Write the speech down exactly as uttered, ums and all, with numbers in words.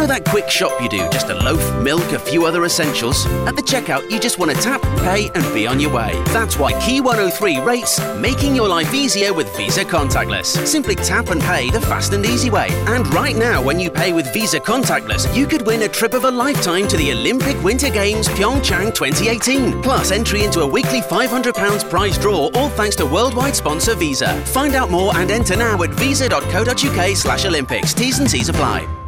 know that quick shop you do, just a loaf, milk, a few other essentials? At the checkout, you just want to tap, pay and be on your way. That's why Key one oh three rates making your life easier with Visa Contactless. Simply tap and pay the fast and easy way. And right now, when you pay with Visa Contactless, you could win a trip of a lifetime to the Olympic Winter Games Pyeongchang twenty eighteen. Plus, entry into a weekly five hundred pounds prize draw, all thanks to worldwide sponsor Visa. Find out more and enter now at visa dot co dot uk slash Olympics. T's and C's apply.